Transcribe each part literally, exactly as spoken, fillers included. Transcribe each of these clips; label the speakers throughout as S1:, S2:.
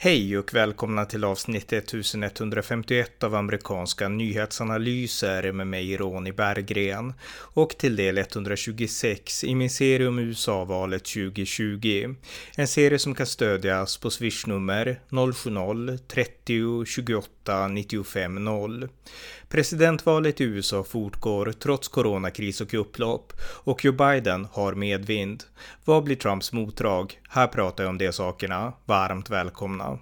S1: Hej och välkomna till avsnitt elvahundrafemtioett av amerikanska nyhetsanalyser med mig Ronny Berggren och till del etthundratjugosex i min serie om U S A-valet tjugo tjugo. En serie som kan stödjas på swishnummer noll sju noll trettio tjugoåtta nittiofem noll. Presidentvalet i U S A fortgår trots coronakris och upplopp och Joe Biden har medvind. Vad blir Trumps motdrag? Här pratar jag om de sakerna. Varmt välkomna.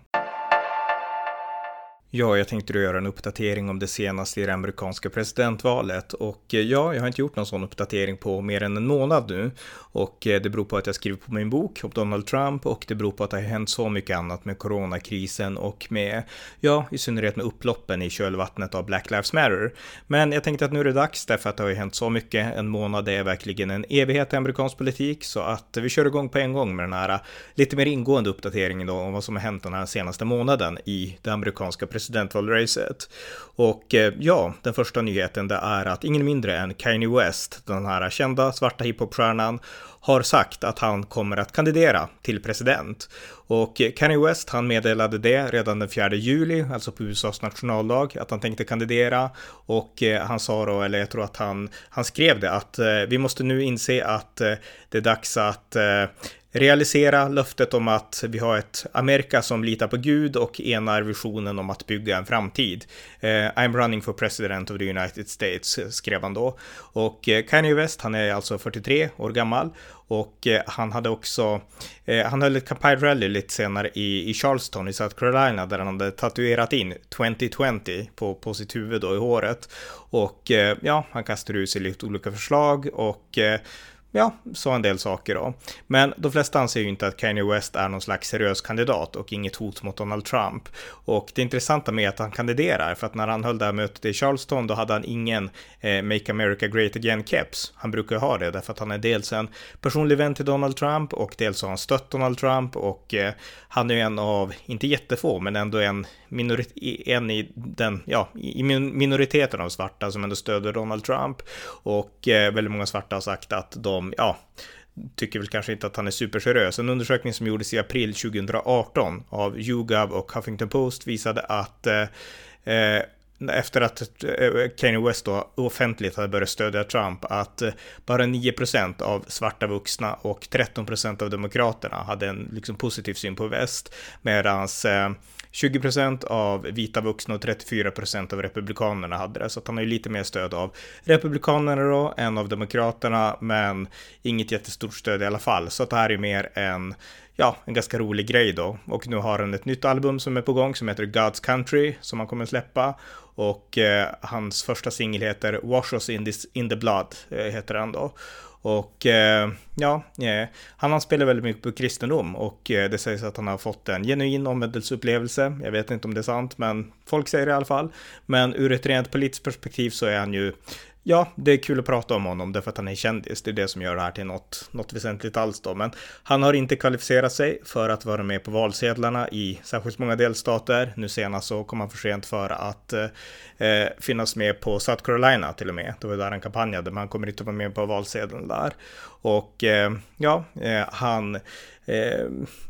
S1: Ja, jag tänkte göra en uppdatering om det senaste i det amerikanska presidentvalet och ja, jag har inte gjort någon sån uppdatering på mer än en månad nu och det beror på att jag skriver på min bok om Donald Trump och det beror på att det har hänt så mycket annat med coronakrisen och med, ja, i synnerhet med upploppen i kölvattnet av Black Lives Matter. Men jag tänkte att nu är det dags därför att det har ju hänt så mycket. En månad är verkligen en evighet i amerikansk politik så att vi kör igång på en gång med den här lite mer ingående uppdateringen då om vad som har hänt den här senaste månaden i det amerikanska presidentvalet. presidentvalracet. Och ja, den första nyheten det är att ingen mindre än Kanye West, den här kända svarta hiphopstjärnan, har sagt att han kommer att kandidera till president. Och Kanye West, han meddelade det redan den fjärde juli, alltså på U S A:s nationaldag, att han tänkte kandidera. Och han sa då, eller jag tror att han, han skrev det, att vi måste nu inse att det är dags att realisera löftet om att vi har ett Amerika som litar på Gud och enar visionen om att bygga en framtid. Uh, I'm running for president of the United States, skrev han då. Och uh, Kanye West, han är alltså fyrtiotre år gammal och uh, han hade också, uh, han höll ett kampanjrally lite senare i, i Charleston i South Carolina där han hade tatuerat in tjugo tjugo på, på sitt huvud och i håret. Och uh, ja, han kastade ut sig lite olika förslag och uh, ja, så en del saker då. Men de flesta anser ju inte att Kanye West är någon slags seriös kandidat och inget hot mot Donald Trump. Och det intressanta med att han kandiderar, för att när han höll det här mötet i Charleston då hade han ingen eh, Make America Great Again keps. Han brukar ha det därför att han är dels en personlig vän till Donald Trump och dels har han stött Donald Trump och eh, han är en av, inte jättefå, men ändå en, minorit- en i den, ja, i minoriteten av svarta som ändå stöder Donald Trump. Och eh, väldigt många svarta har sagt att de ja, tycker väl kanske inte att han är superseriös. En undersökning som gjordes i april tjugoarton av YouGov och Huffington Post visade att eh, efter att eh, Kanye West då offentligt hade börjat stödja Trump att eh, bara nio procent av svarta vuxna och tretton procent av demokraterna hade en liksom positiv syn på West, medans eh, tjugo procent av vita vuxna och trettiofyra procent av republikanerna hade det. Så att han har ju lite mer stöd av republikanerna då än av demokraterna, men inget jättestort stöd i alla fall. Så att det här är mer en, ja, en ganska rolig grej då. Och nu har han ett nytt album som är på gång som heter God's Country som han kommer släppa. Och eh, hans första singel heter Wash Us in, this, in the Blood eh, heter han då. Och eh, ja, eh, han har spelat väldigt mycket på kristendom och eh, det sägs att han har fått en genuin omvändelseupplevelse. Jag vet inte om det är sant, men folk säger det i alla fall. Men ur ett rent politiskt perspektiv så är han ju, ja, det är kul att prata om honom därför att han är kändis. Det är det som gör det här till något, något väsentligt alls då. Men han har inte kvalificerat sig för att vara med på valsedlarna i särskilt många delstater. Nu senast så kom han för sent för att eh, finnas med på South Carolina till och med. Det var där han kampanjade, men han kommer inte vara med på valsedeln där. Och eh, ja, eh, han... Eh,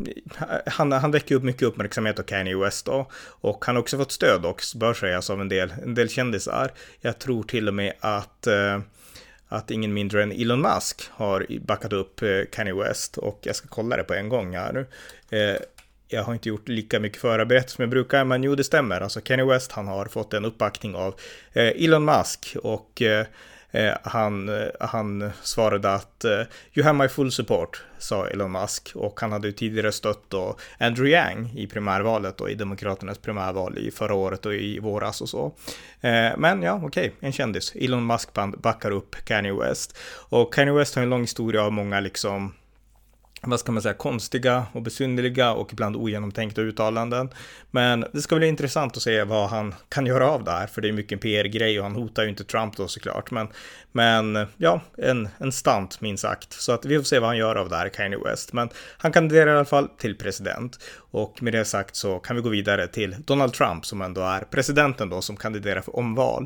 S1: han, han väcker upp mycket uppmärksamhet av Kanye West då, och han har också fått stöd också, bör sägas, av en del, en del kändisar. Jag tror till och med att, eh, att ingen mindre än Elon Musk har backat upp eh, Kanye West, och jag ska kolla det på en gång här nu. Eh, jag har inte gjort lika mycket förarbete som jag brukar, men jo, det stämmer. Alltså Kanye West, han har fått en uppbackning av eh, Elon Musk och eh, Eh, han, eh, han svarade att eh, you have my full support, sa Elon Musk, och han hade ju tidigare stött då Andrew Yang i primärvalet och i demokraternas primärval i förra året och i våras och så. Eh, men ja, okej, okay, en kändis. Elon Musk backar upp Kanye West, och Kanye West har en lång historia av många liksom, vad ska man säga, konstiga och besynnerliga och ibland ogenomtänkta uttalanden. Men det ska bli intressant att se vad han kan göra av det här, för det är mycket en P R-grej och han hotar ju inte Trump då såklart. Men, men ja, en, en stant minst sagt. Så att vi får se vad han gör av det här, Kanye West. Men han kandiderar i alla fall till president. Och med det sagt så kan vi gå vidare till Donald Trump som ändå är presidenten då som kandiderar för omval.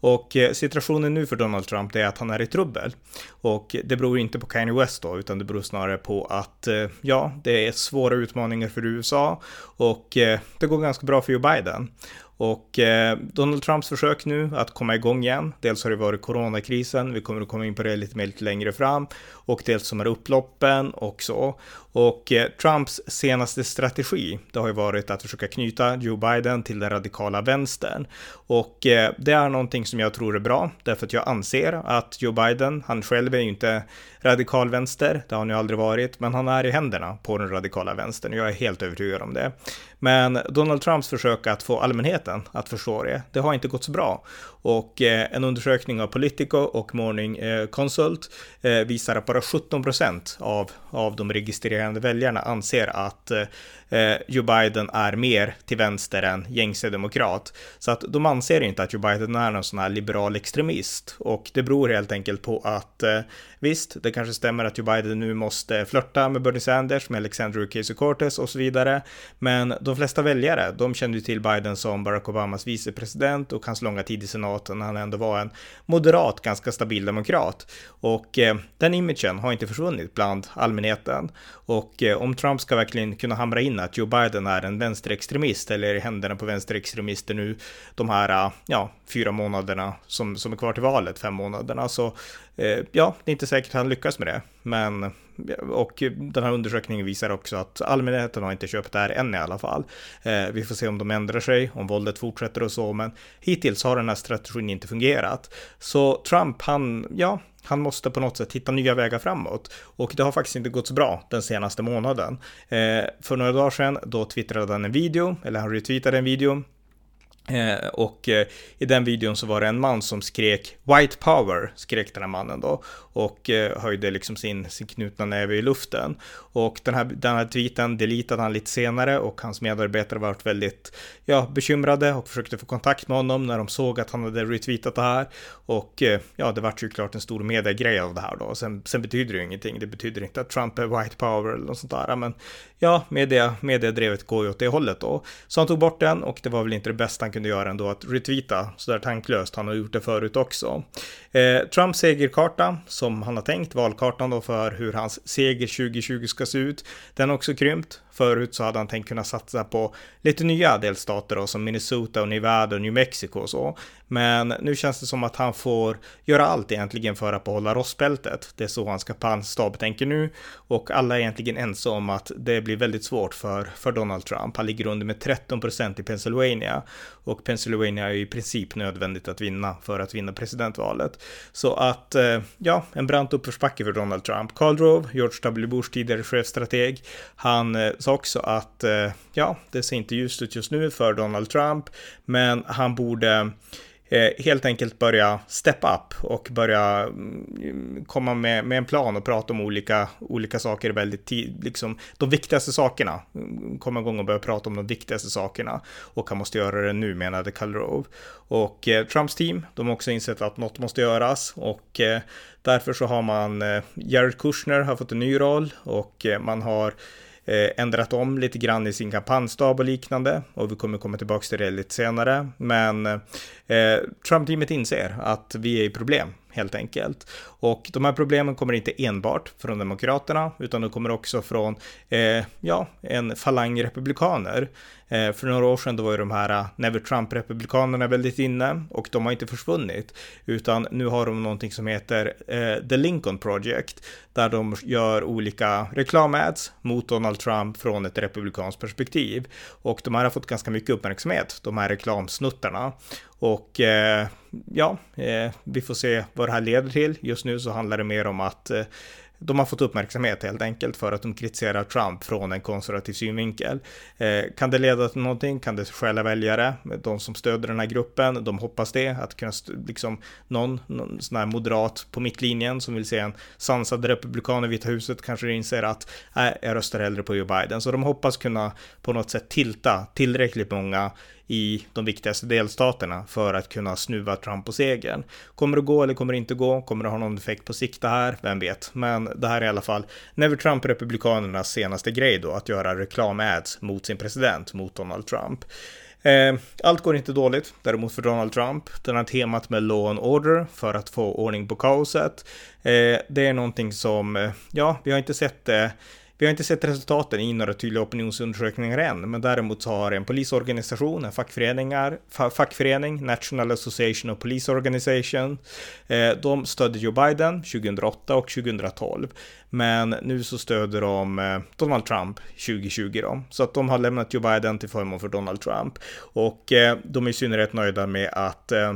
S1: Och eh, situationen nu för Donald Trump är att han är i trubbel. Och det beror inte på Kanye West då, utan det beror snarare på att eh, ja, det är svåra utmaningar för U S A och eh, det går ganska bra för Joe Biden. Och eh, Donald Trumps försök nu att komma igång igen, dels har det varit coronakrisen, vi kommer att komma in på det lite mer lite längre fram, och dels som är upploppen och så. Och eh, Trumps senaste strategi, det har ju varit att försöka knyta Joe Biden till den radikala vänstern. Och eh, det är någonting som jag tror är bra, därför att jag anser att Joe Biden, han själv är ju inte radikal vänster, det har han ju aldrig varit, men han är i händerna på den radikala vänstern, och jag är helt övertygad om det. Men Donald Trumps försök att få allmänheten att förstå det, det har inte gått så bra. Och eh, en undersökning av Politico och Morning eh, Consult eh, visar att bara sjutton procent av, av de registrerade väljarna anser att eh, Joe Biden är mer till vänster än gängse demokrat. Så att de anser inte att Joe Biden är någon sån här liberal extremist. Och det beror helt enkelt på att eh, visst, det kanske stämmer att Joe Biden nu måste flirta med Bernie Sanders, med Alexandria Ocasio-Cortez och så vidare. Men de flesta väljare, de kände ju till Biden som Barack Obamas vicepresident och hans långa tid i senaten när han ändå var en moderat, ganska stabil demokrat. Och eh, den imagen har inte försvunnit bland allmänheten. Och eh, om Trump ska verkligen kunna hamra in att Joe Biden är en vänsterextremist eller i händerna på vänsterextremister nu de här ja, fyra månaderna som, som är kvar till valet, fem månaderna, så eh, ja, det är inte säkert att han lyckas med det. Men, och den här undersökningen visar också att allmänheten har inte köpt det här än i alla fall. Eh, vi får se om de ändrar sig, om våldet fortsätter och så, men hittills har den här strategin inte fungerat. Så Trump, han, ja, han måste på något sätt hitta nya vägar framåt, och det har faktiskt inte gått så bra den senaste månaden. Eh, för några dagar sedan då twittrade han en video, eller han retweetade en video. Eh, och eh, i den videon så var det en man som skrek White Power, skrek den här mannen då, och eh, höjde liksom sin, sin knutna näve i luften. Och den här, den här tweeten deletade han lite senare, och hans medarbetare var väldigt ja, bekymrade och försökte få kontakt med honom när de såg att han hade retweetat det här. Och eh, ja, det var ju klart en stor mediegrej av det här då. Sen, sen betyder det ju ingenting, det betyder inte att Trump är White Power eller något sånt där, men ja, media, mediedrevet går ju åt det hållet då. Så han tog bort den, och det var väl inte det bästa han kunde göra ändå, att retweeta så där tanklöst. Han har gjort det förut också. Eh, Trumps segerkarta som han har tänkt, valkartan då för hur hans seger tjugo tjugo ska se ut, den har också krympt. Förut så hade han tänkt kunna satsa på lite nya delstater då, som Minnesota och Nevada och New Mexico och så. Men nu känns det som att han får göra allt egentligen för att behålla rostbältet. Det är så hans kampanjstab tänker nu, och alla är egentligen ense om att det blir väldigt svårt för, för Donald Trump. Han ligger under med tretton procent i Pennsylvania, och Pennsylvania är ju i princip nödvändigt att vinna för att vinna presidentvalet. Så att, ja, en brant uppförsbacke för Donald Trump. Karl Rove, George W. Bush tidigare chefstrateg, han sa också att ja, det ser inte just ut just nu för Donald Trump, men han borde eh, helt enkelt börja step up och börja mm, komma med, med en plan och prata om olika, olika saker väldigt tid, liksom de viktigaste sakerna, komma igång och börja prata om de viktigaste sakerna, och han måste göra det nu, menade Karl Rove. Och eh, Trumps team, de har också insett att något måste göras, och eh, därför så har man eh, Jared Kushner har fått en ny roll, och eh, man har ändrat om lite grann i sin kampanjstab och liknande, och vi kommer komma tillbaka till det lite senare. Men eh, Trump-teamet inser att vi är i problem helt enkelt, och de här problemen kommer inte enbart från demokraterna, utan de kommer också från eh, ja, en falang republikaner. Eh, för några år sedan då var ju de här Never Trump-republikanerna väldigt inne, och de har inte försvunnit, utan nu har de någonting som heter eh, The Lincoln Project, där de gör olika reklamads mot Donald Trump från ett republikanskt perspektiv, och de här har fått ganska mycket uppmärksamhet, de här reklamsnuttarna. Och eh, ja, eh, vi får se vad det här leder till. Just nu så handlar det mer om att eh, de har fått uppmärksamhet helt enkelt för att de kritiserar Trump från en konservativ synvinkel. Eh, kan det leda till någonting? Kan det stjäla väljare? De som stöder den här gruppen, de hoppas det. Att kunna liksom någon, någon sån här moderat på mittlinjen som vill se en sansad republikan i Vita huset kanske inser att äh, jag röstar hellre på Joe Biden. Så de hoppas kunna på något sätt tilta tillräckligt många i de viktigaste delstaterna för att kunna snuva Trump på segern. Kommer det gå eller kommer det inte gå? Kommer det ha någon effekt på sikt det här? Vem vet? Men det här är i alla fall Never Trump-republikanernas senaste grej då, att göra reklamads mot sin president, mot Donald Trump. Eh, allt går inte dåligt, däremot för Donald Trump. Den här temat med law and order för att få ordning på kaoset. Eh, det är någonting som, eh, ja, vi har inte sett det. Eh, Vi har inte sett resultaten i några tydliga opinionsundersökningar än, men däremot så har en polisorganisation, en fackföreningar, fa- fackförening, National Association of Police Organization, eh, de stödde Joe Biden tjugohundraåtta och tjugohundratolv, men nu så stöder de eh, Donald Trump tjugohundratjugo då, så att de har lämnat Joe Biden till förmån för Donald Trump, och eh, de är i synnerhet nöjda med att eh,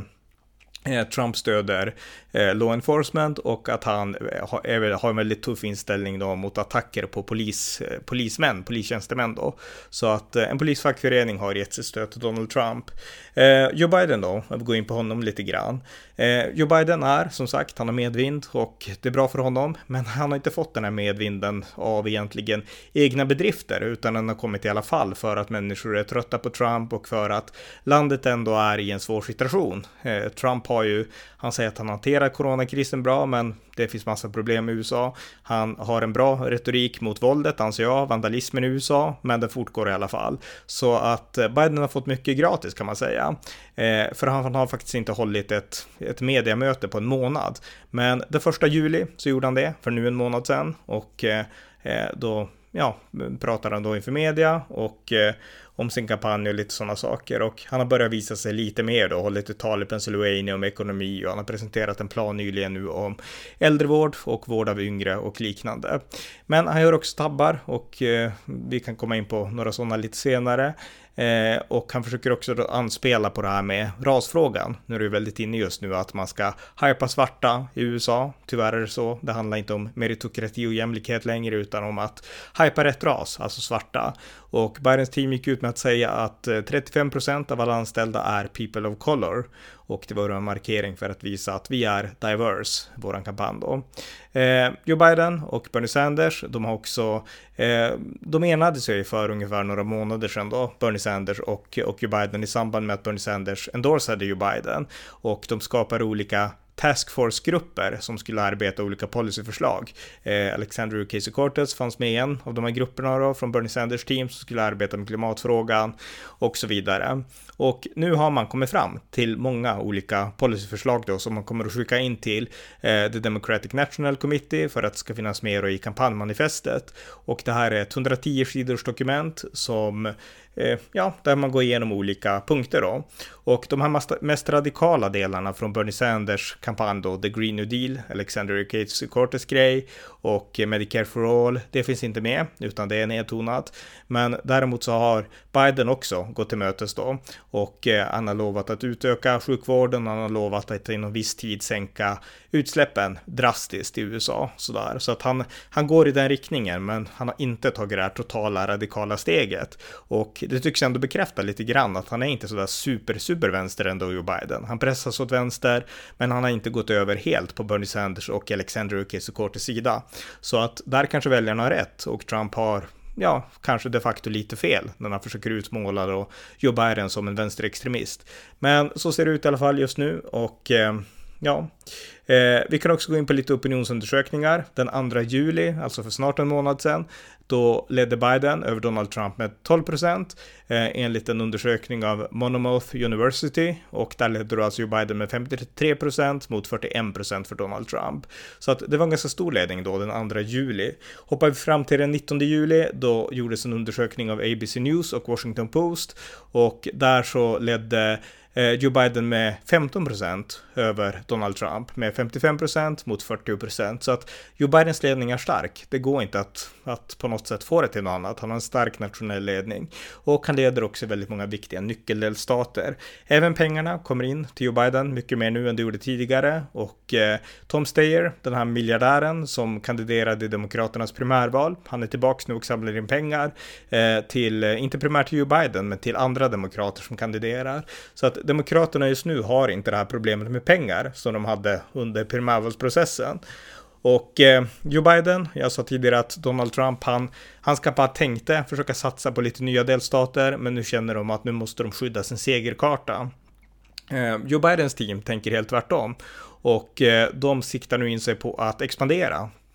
S1: Trump stöder eh, law enforcement och att han eh, har, är, har en väldigt tuff inställning då mot attacker på polis, eh, polismän, polistjänstemän då. Så att eh, en polisfackförening har gett sitt stöd till Donald Trump. Eh, Joe Biden då, jag vill gå in på honom lite grann. Eh, Joe Biden är, som sagt, han har medvind och det är bra för honom, men han har inte fått den här medvinden av egentligen egna bedrifter, utan den har kommit i alla fall för att människor är trötta på Trump och för att landet ändå är i en svår situation. Eh, Trump har ju, han säger att han hanterar coronakrisen bra, men det finns massa problem i U S A. Han har en bra retorik mot våldet, anser jag, vandalismen i U S A, men det fortgår i alla fall. Så att Biden har fått mycket gratis, kan man säga. Eh, för han har faktiskt inte hållit ett, ett mediamöte på en månad. Men den första juli så gjorde han det, för nu en månad sedan. Och eh, då ja, pratar han då inför media och eh, om sin kampanj och lite sådana saker, och han har börjat visa sig lite mer då, hållit ett tal i Pennsylvania om ekonomi, och han har presenterat en plan nyligen nu om äldrevård och vård av yngre och liknande. Men han gör också tabbar, och eh, vi kan komma in på några sådana lite senare. Eh, och han försöker också då anspela på det här med rasfrågan. Nu är det ju väldigt inne just nu att man ska hypa svarta i U S A. Tyvärr är det så. Det handlar inte om meritokrati och jämlikhet längre, utan om att hypa rätt ras, alltså svarta. Och Bidens team gick ut med att säga att trettiofem procent av alla anställda är people of color. Och det var en markering för att visa att vi är diverse, våran kampanj då. Eh, Joe Biden och Bernie Sanders, de har också, eh, de enade sig för ungefär några månader sedan då, Bernie Sanders och, och Joe Biden, i samband med att Bernie Sanders endorsade Joe Biden. Och de skapar olika taskforce-grupper som skulle arbeta olika policyförslag. Eh, Alexandria Ocasio-Cortez fanns med i en av de här grupperna då, från Bernie Sanders team, som skulle arbeta med klimatfrågan och så vidare. Och nu har man kommit fram till många olika policyförslag då, som man kommer att skicka in till eh, The Democratic National Committee för att det ska finnas med då i kampanjmanifestet. Och det här är ett hundratio sidors dokument som eh, ja, där man går igenom olika punkter då. Och de här mest radikala delarna från Bernie Sanders kampanj då, The Green New Deal, Alexandria Ocasio-Cortez grej och Medicare for All, det finns inte med, utan det är nedtonat. Men däremot så har Biden också gått till mötes då, och eh, han har lovat att utöka sjukvården, han har lovat att inom viss tid sänka utsläppen drastiskt i U S A. Sådär. Så att han, han går i den riktningen, men han har inte tagit det här totala radikala steget. Och det tycks ändå bekräfta lite grann att han är inte sådär super, super vänster ändå, Joe Biden. Han pressas åt vänster, men han har inte gått över helt på Bernie Sanders och Alexandria Ocasio-Cortez sida. Så att där kanske väljarna har rätt, och Trump har ja, kanske de facto lite fel när han försöker utmåla då Joe Biden som en vänsterextremist. Men så ser det ut i alla fall just nu, och eh, ja, eh, vi kan också gå in på lite opinionsundersökningar. Den andra juli, alltså för snart en månad sedan, då ledde Biden över Donald Trump med tolv procent eh, enligt en undersökning av Monmouth University, och där ledde då alltså Joe Biden med femtiotre procent mot fyrtioen procent för Donald Trump. Så att det var en ganska stor ledning då den andra juli. Hoppar vi fram till den nittonde juli, då gjordes en undersökning av A B C News och Washington Post, och där så ledde Joe Biden med femton procent över Donald Trump, med femtiofem procent mot fyrtio procent. Så att Joe Bidens ledning är stark. Det går inte att, att på något sätt få det till något annat. Han har en stark nationell ledning, och han leder också väldigt många viktiga nyckeldelstater. Även pengarna kommer in till Joe Biden mycket mer nu än det gjorde tidigare, och eh, Tom Steyer, den här miljardären som kandiderade i Demokraternas primärval, han är tillbaka nu och samlar in pengar eh, till, inte primärt till Joe Biden, men till andra demokrater som kandiderar. Så att Demokraterna just nu har inte det här problemet med pengar som de hade under primärvalsprocessen. Och eh, Joe Biden, jag sa tidigare att Donald Trump, han, han ska bara tänkte försöka satsa på lite nya delstater, men nu känner de att nu måste de skydda sin segerkarta. Eh, Joe Bidens team tänker helt tvärtom, och eh, de siktar nu in sig på att expandera.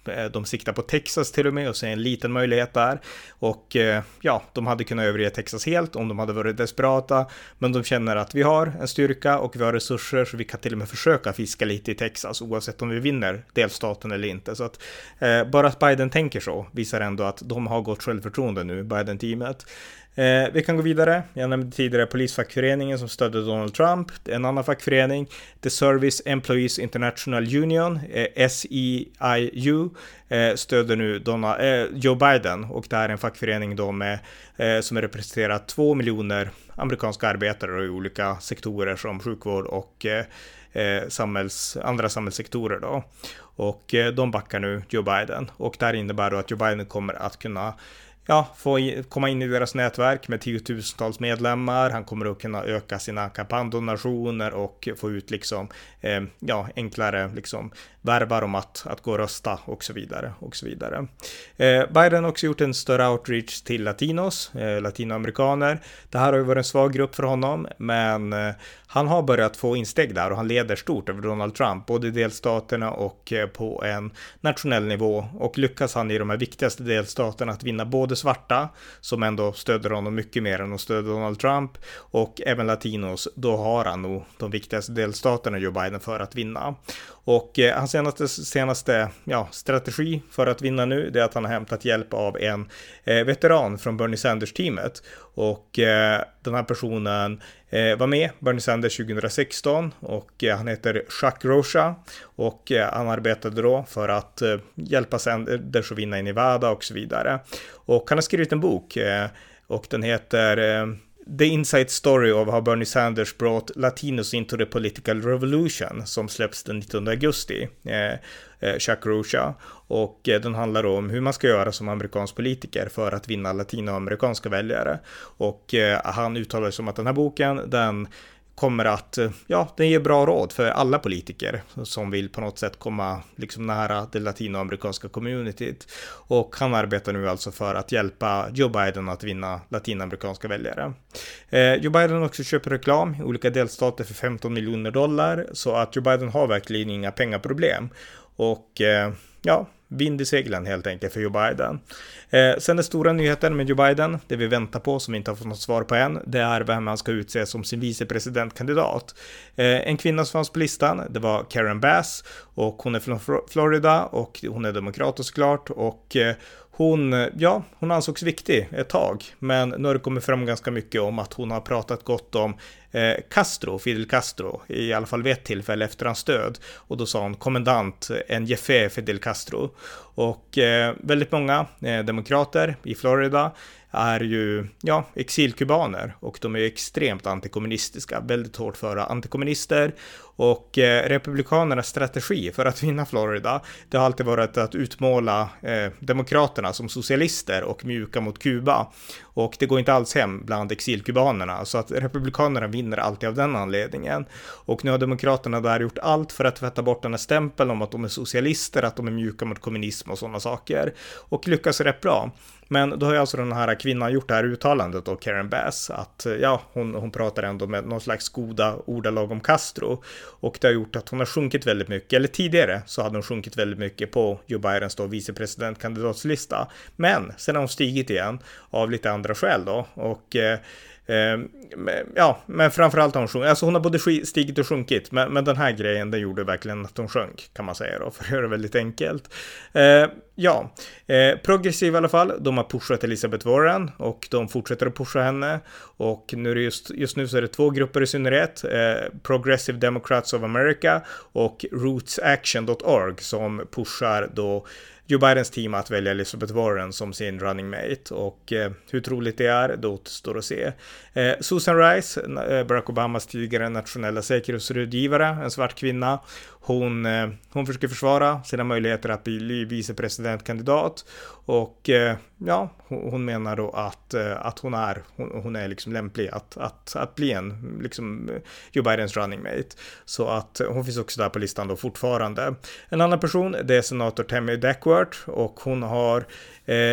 S1: De siktar på Texas till och med och ser en liten möjlighet där. Och ja, de hade kunnat överge Texas helt om de hade varit desperata. Men de känner att vi har en styrka och vi har resurser så vi kan till och med försöka fiska lite i Texas oavsett om vi vinner delstaten eller inte. Så att eh, bara att Biden tänker så visar ändå att de har gott självförtroende nu, Biden-teamet. Eh, vi kan gå vidare. Jag nämnde tidigare polisfackföreningen som stödde Donald Trump. En annan fackförening, The Service Employees International Union, eh, S E I U, eh, stöder nu Donald, eh, Joe Biden. Och det här är en fackförening då med, eh, som representerar två miljoner amerikanska arbetare i olika sektorer som sjukvård och eh, eh, samhälls, andra samhällssektorer då. Och eh, de backar nu Joe Biden. Och det här innebär då att Joe Biden kommer att kunna Ja, få i, komma in i deras nätverk med tiotusentals medlemmar. Han kommer att kunna öka sina kampanjdonationer och få ut liksom, eh, ja, enklare liksom, värvar om att, att gå och rösta och så vidare. Och så vidare. Eh, Biden har också gjort en större outreach till latinos, eh, latinoamerikaner. Det här har ju varit en svag grupp för honom, men eh, han har börjat få insteg där och han leder stort över Donald Trump, både i delstaterna och eh, på en nationell nivå. Och lyckas han i de här viktigaste delstaterna att vinna både svarta, som ändå stöder honom mycket mer än de stöder Donald Trump, och även latinos, då har han nog de viktigaste delstaterna Joe Biden för att vinna. Och eh, hans senaste, senaste ja, strategi för att vinna nu, det är att han har hämtat hjälp av en eh, veteran från Bernie Sanders-teamet. Och eh, den här personen eh, var med Bernie Sanders tjugohundrasexton och eh, han heter Chuck Rocha. Och eh, han arbetade då för att eh, hjälpa Sanders att vinna i Nevada och så vidare. Och han har skrivit en bok eh, och den heter eh, The Inside Story of How Bernie Sanders Brought Latinos into the Political Revolution, som släpps den nittonde augusti, eh, eh, Chuck Rocha. Och eh, den handlar om hur man ska göra som amerikansk politiker för att vinna latinoamerikanska väljare. Och eh, han uttalar sig om att den här boken, den kommer att, ja, den ger bra råd för alla politiker som vill på något sätt komma liksom nära det latinoamerikanska communityt. Och han arbetar nu alltså för att hjälpa Joe Biden att vinna latinamerikanska väljare. Eh, Joe Biden också köper reklam i olika delstater för femton miljoner dollar, så att Joe Biden har verkligen inga pengaproblem. Och eh, ja, vind i seglen helt enkelt för Joe Biden. Eh, sen den stora nyheten med Joe Biden, det vi väntar på som vi inte har fått något svar på än, det är vem han ska utse som sin vicepresidentkandidat. Eh, en kvinna som fanns på listan, det var Karen Bass, och hon är från Florida och hon är demokrat såklart, och eh, Hon, ja, hon ansågs viktig ett tag, men nu har det kommit fram ganska mycket om att hon har pratat gott om eh, Castro, Fidel Castro, i alla fall vid ett tillfälle efter hans död. Och då sa hon kommandant, en jefe Fidel Castro. Och eh, väldigt många eh, demokrater i Florida är ju, ja, exilkubaner, och de är extremt antikommunistiska, väldigt hårt föra antikommunister. Och eh, republikanernas strategi för att vinna Florida, det har alltid varit att utmåla eh, demokraterna som socialister och mjuka mot Kuba. Och det går inte alls hem bland exilkubanerna, så att republikanerna vinner alltid av den anledningen. Och nu har demokraterna där gjort allt för att tvätta bort den här stämpeln om att de är socialister, att de är mjuka mot kommunism och sådana saker. Och lyckas rätt bra. Men då har ju alltså den här kvinnan gjort det här uttalandet av Karen Bass, att ja, hon, hon pratar ändå med någon slags goda ordalag om Castro, och det har gjort att hon har sjunkit väldigt mycket, eller tidigare så hade hon sjunkit väldigt mycket på Joe Bidens då vicepresidentkandidatslista, men sen har hon stigit igen av lite andra skäl då, och eh, Eh, ja, men framförallt har hon sjunkit. Alltså hon har både stigit och sjunkit, men, men den här grejen, den gjorde verkligen att hon sjönk, kan man säga då, för att göra det väldigt enkelt. Eh, ja, eh, progressiv i alla fall, de har pushat Elizabeth Warren och de fortsätter att pusha henne, och nu är det just, just nu så är det två grupper i synnerhet, eh, Progressive Democrats of America och roots action dot org, som pushar då Joe Bidens team att välja Elizabeth Warren som sin running mate, och eh, hur troligt det är, det återstår att se. Eh, Susan Rice, eh, Barack Obamas tidigare nationella säkerhetsrådgivare, en svart kvinna, hon, eh, hon försöker försvara sina möjligheter att bli vicepresidentkandidat, och eh, ja, hon, hon menar då att, eh, att hon är, hon, hon är liksom lämplig att, att, att bli en liksom Joe Bidens running mate, så att hon finns också där på listan då fortfarande. En annan person, det är senator Tammy Duckworth, och hon har eh,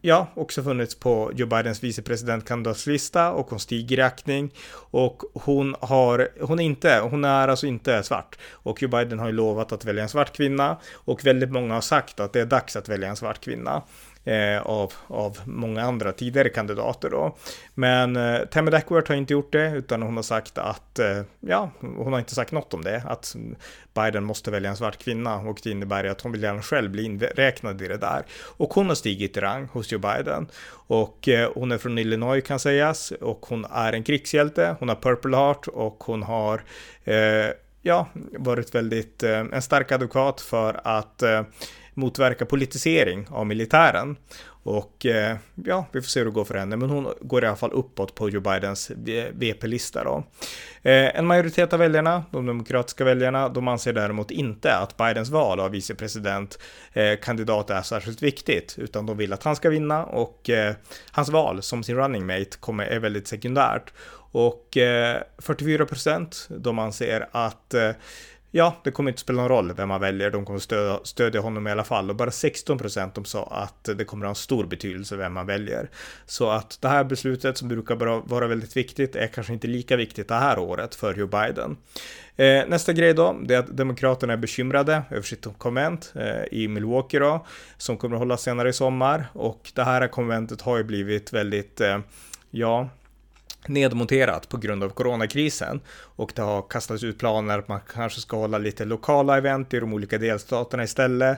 S1: ja, också funnits på Joe Bidens vicepresidentkandidatslista och hon stiger i aktning och hon har, hon är inte, hon är alltså inte svart och Joe Biden har ju lovat att välja en svart kvinna och väldigt många har sagt att det är dags att välja en svart kvinna. Eh, av, av många andra tidigare kandidater då. Men eh, Tammy Duckworth har inte gjort det utan hon har sagt att eh, ja, hon har inte sagt något om det, att Biden måste välja en svart kvinna och det innebär att hon vill gärna själv bli inräknad i det där. Och hon har stigit i rang hos Joe Biden och eh, hon är från Illinois kan sägas och hon är en krigshjälte, hon har Purple Heart och hon har eh, ja, varit väldigt eh, en stark advokat för att eh, motverka politisering av militären och eh, ja, vi får se hur det går för henne men hon går i alla fall uppåt på Joe Bidens V P-lista då. Eh, en majoritet av väljarna, de demokratiska väljarna, de anser däremot inte att Bidens val av vicepresident eh, kandidat är särskilt viktigt utan de vill att han ska vinna och eh, hans val som sin running mate kommer, är väldigt sekundärt och eh, fyrtiofyra procent de anser att eh, ja, det kommer inte spela någon roll vem man väljer, de kommer stödja, stödja honom i alla fall och bara sexton procent de sa att det kommer ha en stor betydelse vem man väljer. Så att det här beslutet som brukar bara vara väldigt viktigt är kanske inte lika viktigt det här året för Joe Biden. Eh, nästa grej då, det är att demokraterna är bekymrade över sitt konvent eh, i Milwaukee då, som kommer att hållas senare i sommar och det här konventet har ju blivit väldigt, eh, ja... nedmonterat på grund av coronakrisen och det har kastats ut planer att man kanske ska hålla lite lokala event i de olika delstaterna istället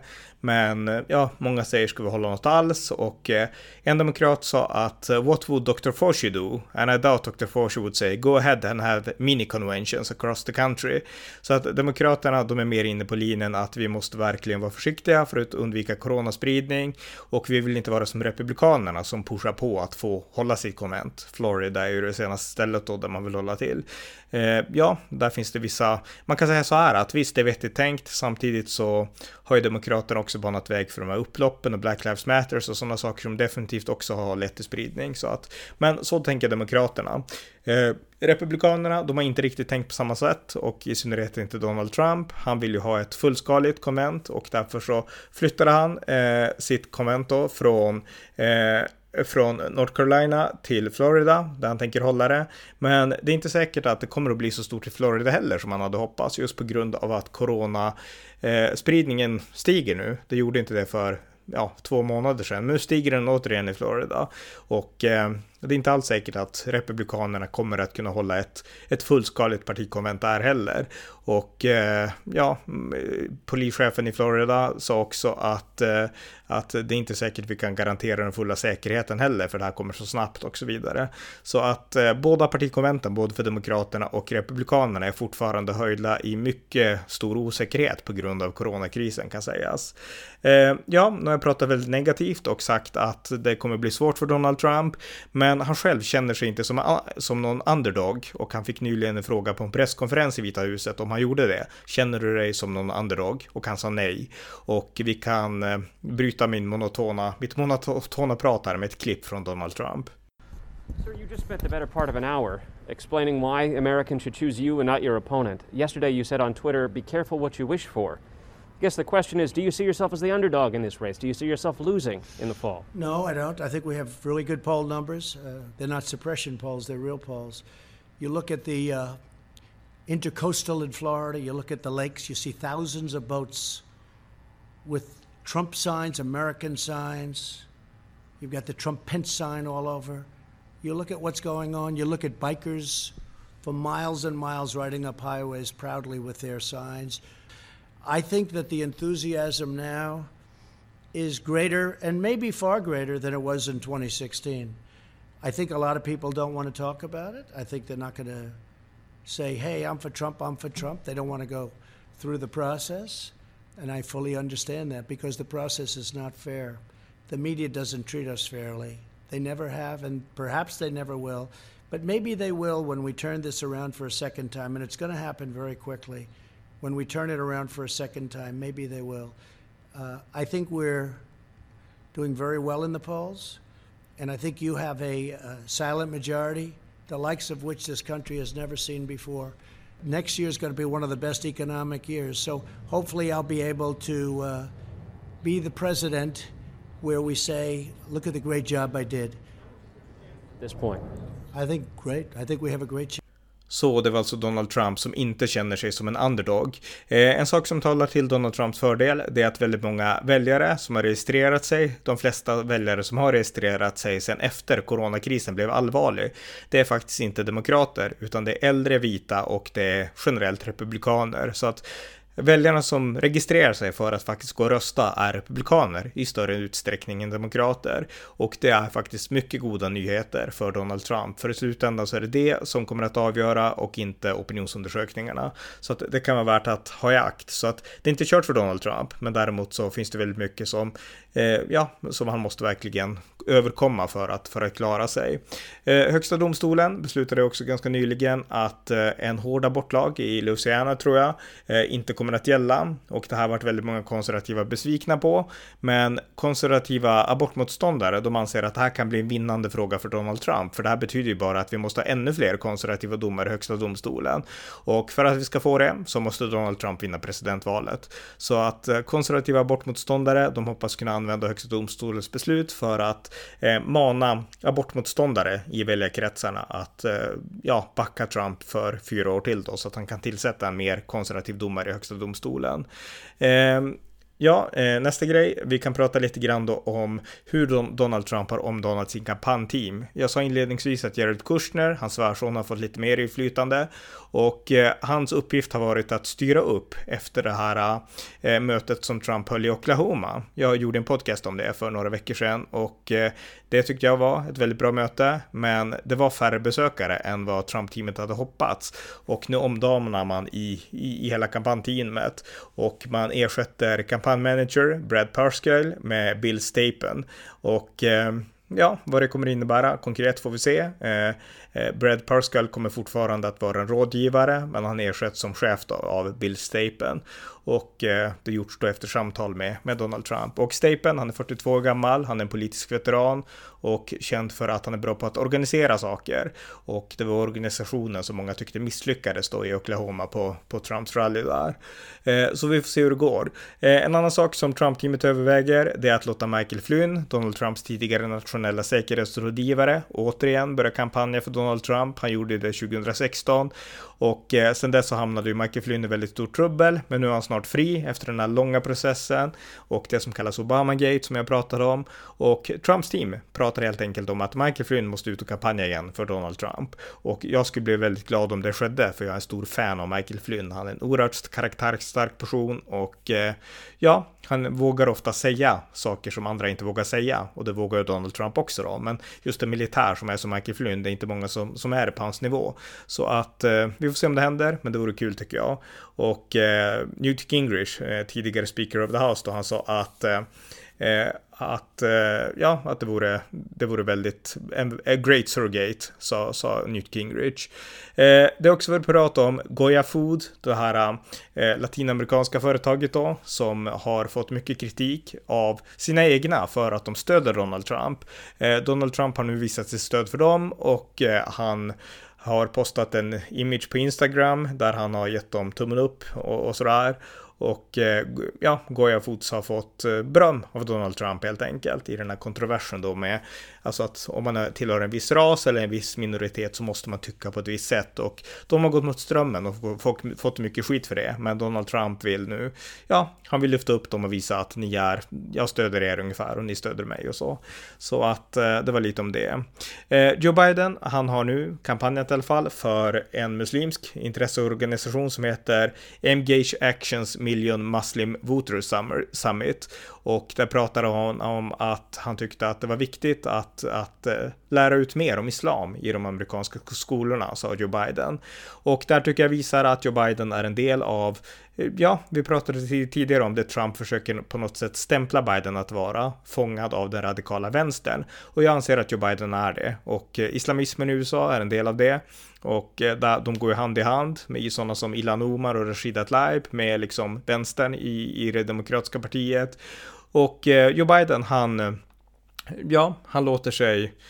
S1: men ja, många säger ska vi hålla något alls och eh, en demokrat sa att what would doctor Fauci do? And I doubt doctor Fauci would say go ahead and have mini conventions across the country. Så att demokraterna de är mer inne på linjen att vi måste verkligen vara försiktiga för att undvika coronaspridning och vi vill inte vara som republikanerna som pushar på att få hålla sitt konvent. Florida är ju det senaste stället då där man vill hålla till. Eh, ja, där finns det vissa, man kan säga så här att visst det är vettigt tänkt, samtidigt så har ju demokraterna också banat väg för de här upploppen och Black Lives Matter och sådana saker som definitivt också har lett till spridning. Så att, men så tänker demokraterna. Eh, Republikanerna, de har inte riktigt tänkt på samma sätt och i synnerhet inte Donald Trump. Han vill ju ha ett fullskaligt konvent och därför så flyttade han eh, sitt konvent då från eh, från North Carolina till Florida där han tänker hålla det. Men det är inte säkert att det kommer att bli så stort i Florida heller som man hade hoppats just på grund av att corona eh, spridningen stiger nu. Det gjorde inte det för ja, två månader sedan. Nu stiger den återigen i Florida och eh, det är inte alls säkert att republikanerna kommer att kunna hålla ett, ett fullskaligt partikonvent där heller. Och eh, ja, polischefen i Florida sa också att, eh, att det är inte säkert vi kan garantera den fulla säkerheten heller för det här kommer så snabbt och så vidare. Så att eh, båda partikonventen, både för demokraterna och republikanerna är fortfarande höjda i mycket stor osäkerhet på grund av coronakrisen kan sägas. Eh, ja, nu har jag pratat väldigt negativt och sagt att det kommer bli svårt för Donald Trump, men han själv känner sig inte som, som någon underdog och han fick nyligen en fråga på en presskonferens i Vita huset om han gjorde det. Känner du dig som någon underdog? Och han sa nej. Och vi kan eh, bryta min monotona, mitt monotona prat här med ett klipp från Donald Trump.
S2: Sir, you just spent the better part of an hour explaining why Americans should choose you and not your opponent. Yesterday you said on Twitter, be careful what you wish for. I guess the question is, do you see yourself as the underdog in this race? Do you see yourself losing in the fall?
S3: No, I don't. I think we have really good poll numbers. Uh, they're not suppression polls, they're real polls. You look at the uh, intercoastal in Florida, you look at the lakes, you see thousands of boats with Trump signs, American signs. You've got the Trump Pence sign all over. You look at what's going on, you look at bikers for miles and miles riding up highways proudly with their signs. I think that the enthusiasm now is greater and maybe far greater than it was in twenty sixteen. I think a lot of people don't want to talk about it. I think they're not going to say, hey, I'm for Trump, I'm for Trump. They don't want to go through the process. And I fully understand that because the process is not fair. The media doesn't treat us fairly. They never have, and perhaps they never will. But maybe they will when we turn this around for a second time, and it's going to happen very quickly. When we turn it around for a second time, maybe they will. Uh, I think we're doing very well in the polls, and I think you have a, a silent majority, the likes of which this country has never seen before. Next year is going to be one of the best economic years, so hopefully I'll be able to uh, be the president where we say, look at the great job I did.
S2: At this point.
S3: I think great. I think we have a great chance.
S1: Så det var alltså Donald Trump som inte känner sig som en underdog. Eh, en sak som talar till Donald Trumps fördel, det är att väldigt många väljare som har registrerat sig, de flesta väljare som har registrerat sig sedan efter coronakrisen blev allvarlig, det är faktiskt inte demokrater utan det är äldre vita och det är generellt republikaner. Så att väljarna som registrerar sig för att faktiskt gå och rösta är republikaner i större utsträckning än demokrater. Och det är faktiskt mycket goda nyheter för Donald Trump. För i slutändan så är det det som kommer att avgöra och inte opinionsundersökningarna. Så att det kan vara värt att ha i akt. Så att det är inte kört för Donald Trump, men däremot så finns det väldigt mycket som, eh, ja, som han måste verkligen överkomma för att, för att klara sig. Eh, högsta domstolen beslutade också ganska nyligen att eh, en hård abortlag i Louisiana, tror jag, eh, inte kommer att gälla, och det här har varit väldigt många konservativa besvikna på, men konservativa abortmotståndare, de anser att det här kan bli en vinnande fråga för Donald Trump, för det här betyder ju bara att vi måste ha ännu fler konservativa domare i högsta domstolen, och för att vi ska få det så måste Donald Trump vinna presidentvalet. Så att eh, konservativa abortmotståndare, de hoppas kunna använda högsta domstolens beslut för att Eh, mana abortmotståndare i väljarkretsarna att eh, ja, backa Trump för fyra år till då, så att han kan tillsätta en mer konservativ domare i högsta domstolen. Eh, Ja, eh, nästa grej, vi kan prata lite grann då om hur Don- Donald Trump har omdanat sin kampanjteam. Jag sa inledningsvis att Jared Kushner, hans svärson, har fått lite mer inflytande, och eh, hans uppgift har varit att styra upp efter det här eh, mötet som Trump höll i Oklahoma. Jag gjorde en podcast om det för några veckor sedan, och eh, det tyckte jag var ett väldigt bra möte, men det var färre besökare än vad Trump-teamet hade hoppats, och nu omdanar man i, i, i hela kampanjteamet, och man ersätter kampanjmanager Brad Parscale med Bill Stapleton, och eh, ja, vad det kommer innebära konkret får vi se. Eh, eh, Brad Parscale kommer fortfarande att vara en rådgivare, men han ersätts som chef då av Bill Stapleton, och eh, det gjorts då efter samtal med, med Donald Trump. Och Stapleton, han är fyrtiotvå år gammal, han är en politisk veteran och känd för att han är bra på att organisera saker, och det var organisationen som många tyckte misslyckades då i Oklahoma på, på Trumps rally där. Eh, så vi får se hur det går. Eh, en annan sak som Trump-teamet överväger, det är att låta Michael Flynn, Donald Trumps tidigare nationella säkerhetsrådgivare, återigen börja kampanja för Donald Trump. Han gjorde det tjugohundrasexton, och eh, sen dess så hamnade ju Michael Flynn i väldigt stort trubbel, men nu är han snart fri efter den här långa processen och det som kallas Obamagate som jag pratade om, och Trumps team pratar helt enkelt om att Michael Flynn måste ut och kampanja igen för Donald Trump, och jag skulle bli väldigt glad om det skedde, för jag är en stor fan av Michael Flynn. Han är en oerhört karaktärstark person, och eh, ja, han vågar ofta säga saker som andra inte vågar säga, och det vågar ju Donald Trump också då, men just en militär som är som Michael Flynn, det är inte många som, som är på hans nivå, så att eh, vi får se om det händer, men det vore kul tycker jag. Och eh, Newt Gingrich, eh, tidigare Speaker of the House då, han sa att eh, att eh, ja, att det vore det vore väldigt en, a great surrogate, sa, sa Newt Gingrich. Eh, det är också varit prat om Goya Food, det här eh, latinamerikanska företaget då, som har fått mycket kritik av sina egna för att de stöder Donald Trump. Eh, Donald Trump har nu visat sitt stöd för dem, och eh, han har postat en image på Instagram där han har gett dem tummen upp och, och sådär. Och ja, Goya Foods har fått beröm av Donald Trump helt enkelt i den här kontroversen då med, alltså att om man tillhör en viss ras eller en viss minoritet så måste man tycka på ett visst sätt, och de har gått mot strömmen och fått, fått mycket skit för det, men Donald Trump vill nu, ja, han vill lyfta upp dem och visa att ni är, jag stöder er ungefär och ni stöder mig och så. Så att det var lite om det. Joe Biden, han har nu kampanjat i alla fall för en muslimsk intresseorganisation som heter Engage Actions Million Muslim Voters Summit, och där pratade han om att han tyckte att det var viktigt att, att lära ut mer om islam i de amerikanska skolorna, sa Joe Biden. Och där tycker jag visar att Joe Biden är en del av, ja, vi pratade tidigare om det, Trump försöker på något sätt stämpla Biden att vara fångad av den radikala vänstern, och jag anser att Joe Biden är det, och islamismen i U S A är en del av det, och där, de går ju hand i hand med sådana som Ilhan Omar och Rashida Tlaib med liksom vänstern i, i det demokratiska partiet, och Joe Biden, han ja, han låter sig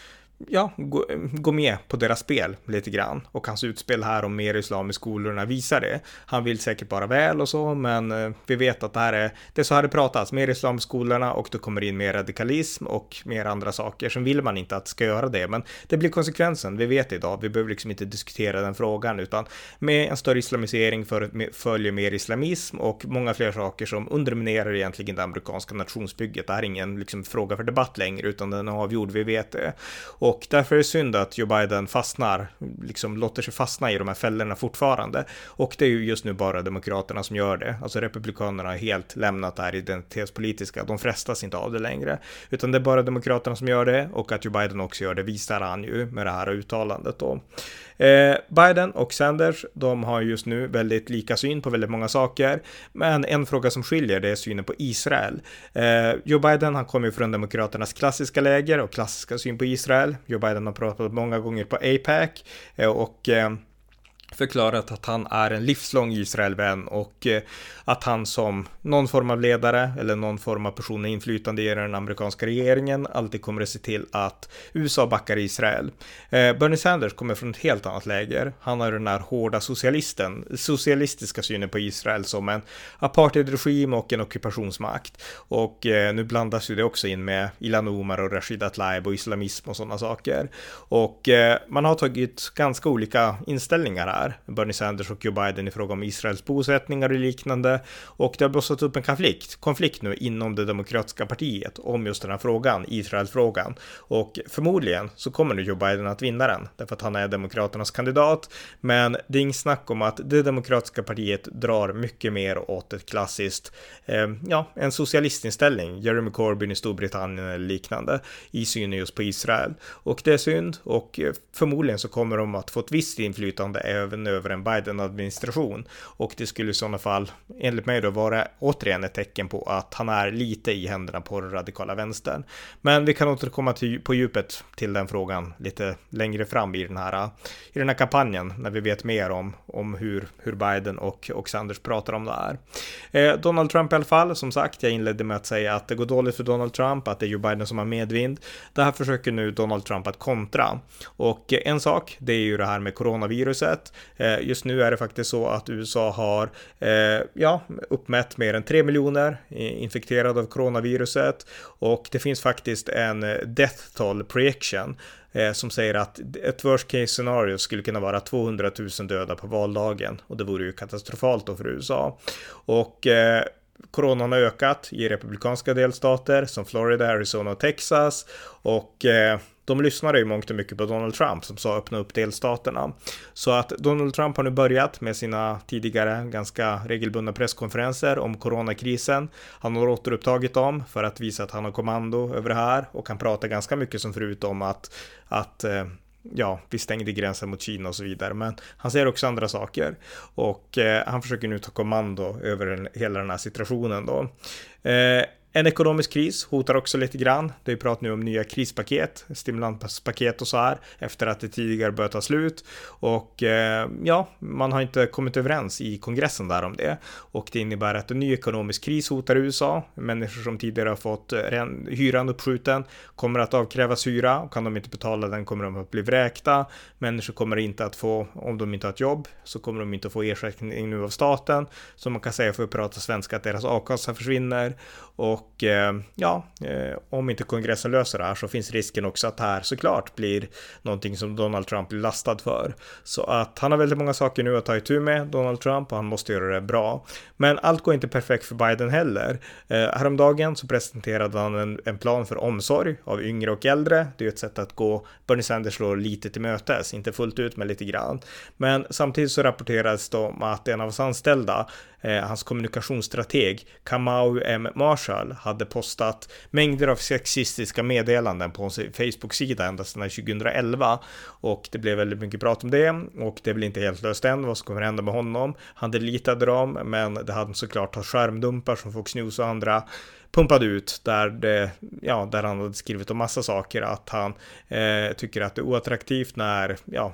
S1: ja, gå, gå med på deras spel lite grann. Och hans utspel här om mer islam i skolorna visar det. Han vill säkert bara väl och så, men eh, vi vet att det här är, det är så här det pratas. Mer islam i skolorna och då kommer in mer radikalism och mer andra saker. Sen vill man inte att det ska göra det, men det blir konsekvensen. Vi vet idag, vi behöver liksom inte diskutera den frågan, utan med en större islamisering för, följer mer islamism och många fler saker som underminerar egentligen det amerikanska nationsbygget. Det här är ingen liksom, fråga för debatt längre, utan den är avgjord, vi vet det. Och därför är det synd att Joe Biden fastnar, liksom låter sig fastna i de här fällorna fortfarande. Och det är ju just nu bara demokraterna som gör det. Alltså republikanerna har helt lämnat det här identitetspolitiska. De frestas inte av det längre. Utan det är bara demokraterna som gör det, och att Joe Biden också gör det visar han ju med det här uttalandet då. Eh, Biden och Sanders, de har just nu väldigt lika syn på väldigt många saker, men en fråga som skiljer, det är synen på Israel. Eh, Joe Biden, han kommer ju från demokraternas klassiska läger och klassiska syn på Israel. Joe Biden har pratat många gånger på APEC eh, och eh, förklarat att han är en livslång Israelvän och eh, att han som någon form av ledare eller någon form av person med inflytande i den amerikanska regeringen alltid kommer att se till att U S A backar Israel. Eh, Bernie Sanders kommer från ett helt annat läger. Han har den här hårda socialisten, socialistiska synen på Israel som en apartheidregim och en ockupationsmakt. Och eh, nu blandas ju det också in med Ilhan Omar och Rashida Tlaib och islamism och sådana saker. Och eh, man har tagit ganska olika inställningar här. Bernie Sanders och Joe Biden i fråga om Israels bosättningar och liknande, och det har blossat upp en konflikt, konflikt nu inom det demokratiska partiet om just den här frågan, Israel-frågan, och förmodligen så kommer nu Joe Biden att vinna den, därför att han är demokraternas kandidat, men det är inget snack om att det demokratiska partiet drar mycket mer åt ett klassiskt, eh, ja, en socialistinställning, Jeremy Corbyn i Storbritannien eller liknande, i synen just på Israel, och det är synd, och förmodligen så kommer de att få ett visst inflytande även över en Biden-administration, och det skulle i sådana fall enligt mig då vara återigen ett tecken på att han är lite i händerna på den radikala vänstern. Men vi kan återkomma till, på djupet till den frågan lite längre fram i den här, i den här kampanjen när vi vet mer om, om hur, hur Biden och, och Sanders pratar om det här. Eh, Donald Trump i alla fall, som sagt, jag inledde med att säga att det går dåligt för Donald Trump, att det är Joe Biden som har medvind. Det här försöker nu Donald Trump att kontra, och en sak, det är ju det här med coronaviruset. Just nu är det faktiskt så att U S A har eh, ja, uppmätt mer än tre miljoner infekterade av coronaviruset, och det finns faktiskt en death toll projection eh, som säger att ett worst case scenario skulle kunna vara tvåhundratusen döda på valdagen, och det vore ju katastrofalt då för U S A. Och eh, Coronan har ökat i republikanska delstater som Florida, Arizona och Texas, och eh, de lyssnade ju mångt och mycket på Donald Trump som sa öppna upp delstaterna. Så att Donald Trump har nu börjat med sina tidigare ganska regelbundna presskonferenser om coronakrisen. Han har återupptagit dem för att visa att han har kommando över det här, och han pratar ganska mycket som förut om att, att ja, vi stängde gränsen mot Kina och så vidare, men han säger också andra saker, och eh, han försöker nu ta kommando över den, hela den här situationen då. Eh, En ekonomisk kris hotar också lite grann. Det är prat nu om nya krispaket, stimulanspaket och så här, efter att det tidigare börjat ta slut. Och eh, ja, man har inte kommit överens i kongressen där om det. Och det innebär att en ny ekonomisk kris hotar U S A. Människor som tidigare har fått hyran uppskjuten kommer att avkrävas hyra, och kan de inte betala den kommer de att bli vräkta. Människor kommer inte att få, om de inte har ett jobb, så kommer de inte att få ersättning nu av staten. Så man kan säga, för att prata svenska, att deras a-kassa försvinner. Och Och ja, om inte kongressen löser det här så finns risken också att det här såklart blir någonting som Donald Trump blir lastad för. Så att han har väldigt många saker nu att ta itu med, Donald Trump, och han måste göra det bra. Men allt går inte perfekt för Biden heller. Eh, häromdagen så presenterade han en, en plan för omsorg av yngre och äldre. Det är ett sätt att gå Bernie Sanders slår lite till mötes, inte fullt ut men lite grann. Men samtidigt så rapporterades det om att en av hans anställda, eh, hans kommunikationsstrateg Kamau M. Marshall, hade postat mängder av sexistiska meddelanden på sin Facebook-sida ända sedan tjugoelva, och det blev väldigt mycket prat om det, och det är väl inte helt löst än vad som kommer hända med honom. Han deletade dem, men det hade såklart haft skärmdumpar som Fox News och andra pumpade ut, där, det, ja, där han hade skrivit om massa saker, att han eh, tycker att det är oattraktivt när ja,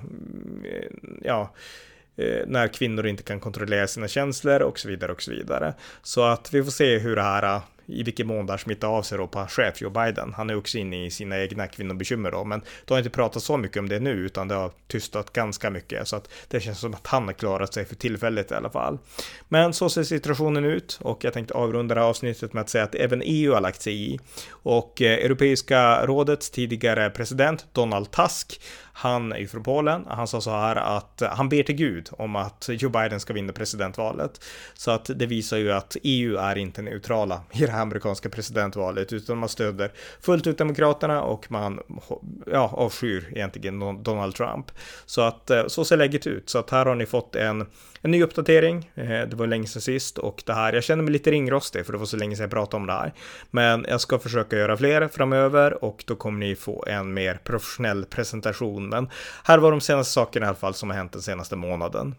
S1: ja när kvinnor inte kan kontrollera sina känslor och så vidare och så vidare. Så att vi får se hur det här, i vilken mån det här smittar av sig då på chef Joe Biden. Han är också inne i sina egna kvinnobekymmer då, men det har inte pratat så mycket om det nu, utan det har tystat ganska mycket, så att det känns som att han har klarat sig för tillfället i alla fall. Men så ser situationen ut, och jag tänkte avrunda det här avsnittet med att säga att även E U har lagt sig i, och eh, Europeiska rådets tidigare president Donald Tusk, han är ju från Polen, han sa så här att han ber till Gud om att Joe Biden ska vinna presidentvalet. Så att det visar ju att E U är inte neutrala i det här amerikanska presidentvalet, utan man stöder fullt ut demokraterna, och man ja, avskyr egentligen Donald Trump. Så att så ser läget ut. Så att här har ni fått en, en ny uppdatering. Det var länge sedan sist, och det här, jag känner mig lite ringrostig för det var så länge sedan jag pratade om det här. Men jag ska försöka göra fler framöver, och då kommer ni få en mer professionell presentation. Men här var de senaste sakerna i alla fall som har hänt den senaste månaden.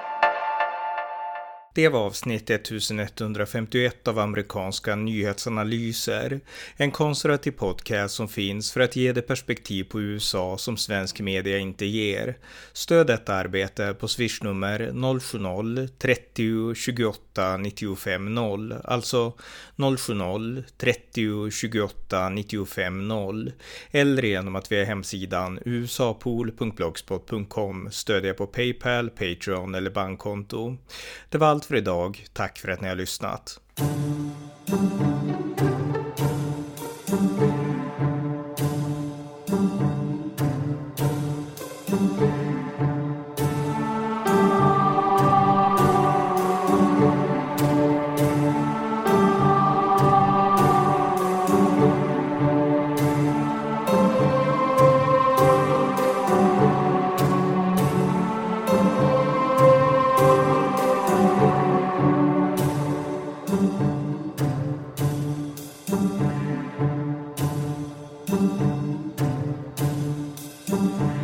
S1: Det var avsnitt elvahundrafemtioett av amerikanska nyhetsanalyser, en konservativ podcast som finns för att ge det perspektiv på U S A som svensk media inte ger. Stöd detta arbete på swishnummer noll sju noll trettio tjugoåtta nittiofem noll, alltså noll sju noll trettio tjugoåtta nittiofem noll, eller genom att via hemsidan usapool punkt blogspot punkt com stödja på PayPal, Patreon eller bankkonto. Det var allt för idag. Tack för att ni har lyssnat.
S4: Thank you.